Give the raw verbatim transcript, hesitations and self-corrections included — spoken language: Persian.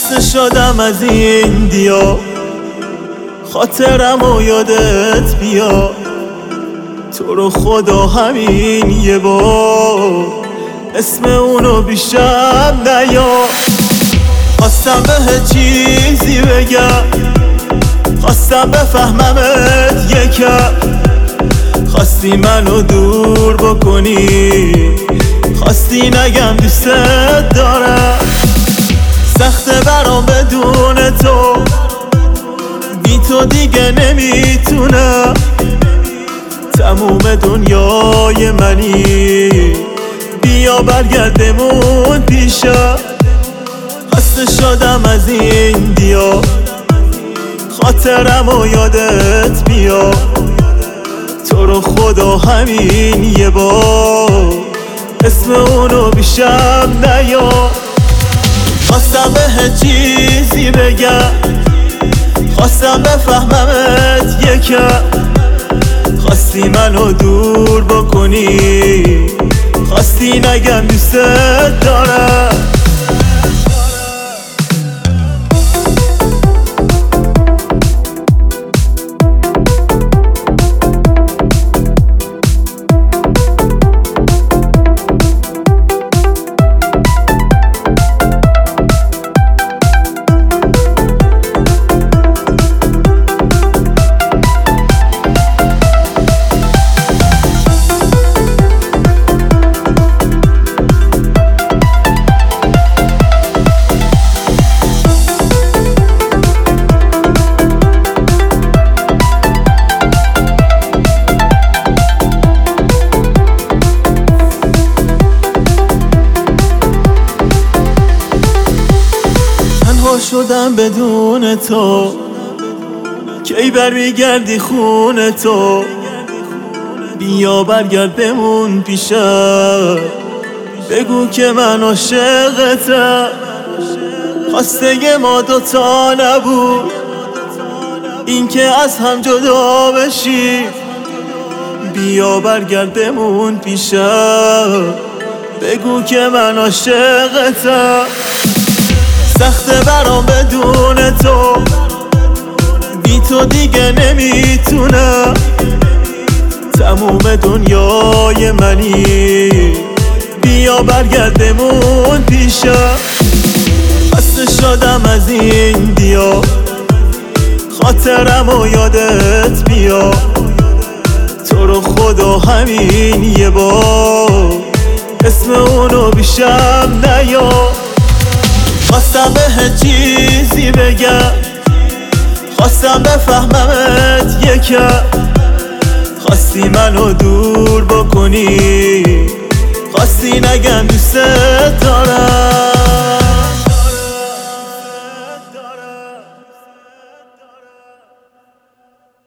خسته شدم از این دیا، خاطرم و یادت بیا. تو رو خدا همین یه بار اسم اونو بیشم نیار. خواستم به چیزی بگم، خواستم بفهممت یکم. خواستی منو دور بکنی، خواستی نگم دوستت دارم. سخته برام بدون تو، بی تو دیگه نمیتونم. تموم دنیای منی، بیا برگردمون پیشم. خسته شدم از این دیا، خاطرم و یادت بیا. تو رو خدا همین یه بار اسم اونو بیشم نیار. خواستم به چیزی بگم، خواستم بفهممت یکم. خواستی منو دور بکنی، خواستی نگم دوستت دارم. شدم بدون تو، کی برمیگردی خونه تو. بیا برگرد بمون پیشم، بگو که من عاشقتم. خواسته ما دوتا نبود این که از هم جدا بشی. بیا برگرد بمون پیشم، بگو که من عاشقتم. سخته برام بدون تو، بی تو دیگه نمیتونم. تموم دنیای منی، بیا برگردمون پیشم. خسته شدم از این دیا، خاطرم و یادت بیا. تو رو خدا همین یه بار اسم اونو بیشم نیار. خواستم به چیزی بگم، خواستم بفهممت یکم. خواستی منو دور بکنی، خواستی نگم دوستت دارم.